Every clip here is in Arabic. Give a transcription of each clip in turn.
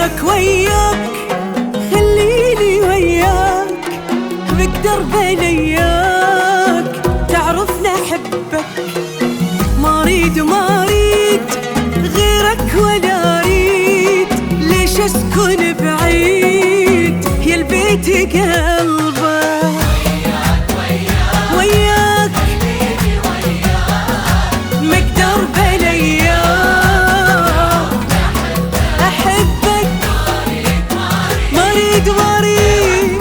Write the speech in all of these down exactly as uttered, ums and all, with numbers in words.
غيرك وياك، خليني وياك بقدر اياك، تعرفني احبك، ما اريد ما اريد غيرك ولا اريد، ليش اسكن بعيد يا البيت قلبك. وياك وياك خليني وياك مقدر بلياك، احبك ما اريد ما اريد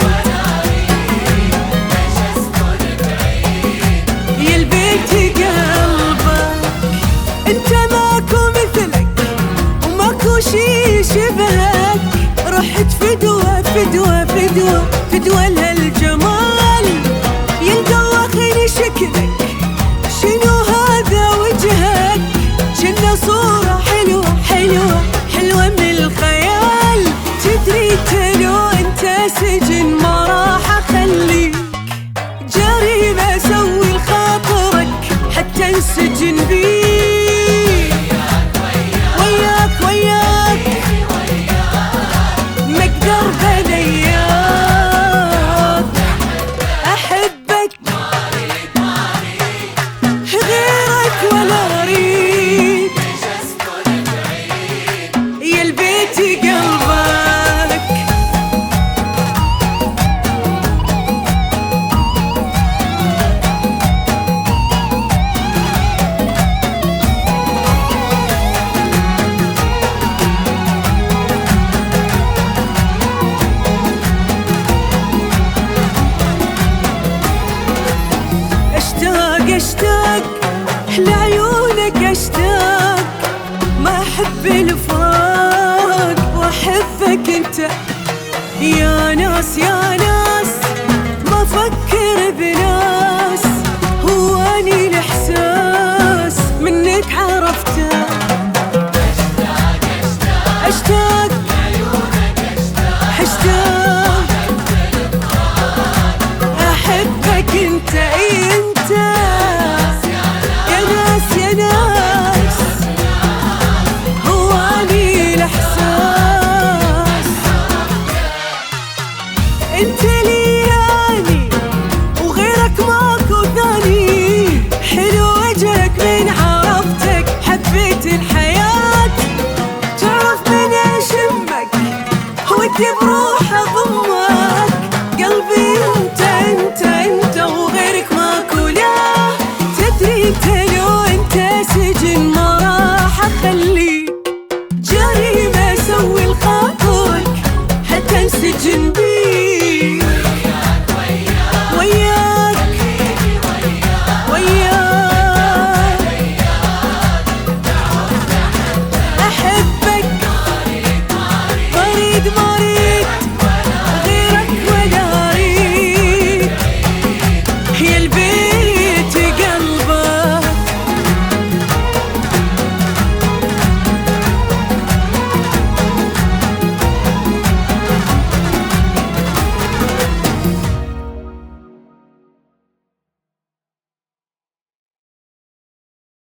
يا البيت قلبك. انت ماكو مثلك وماكو شي شبهك، رحت فدوة فدوة فدوة فدوة لهالجمال، يلدوخني شكلك شنو هذا وجهك، جنة صورة حلوة حلوة حلوة من الخيال، تدري تلو انت سجن ما راح اخليك، جريمة اسوي لخاطرك حتى انسجن بيك. وياك وياك مقدر بلياك، احبك غيرك ولا اريد يا البيت قلبك. اشتاق اشتاق لعيونك، اشتاق ما احب الفراق، واحبك انت يا ناس يا ناس.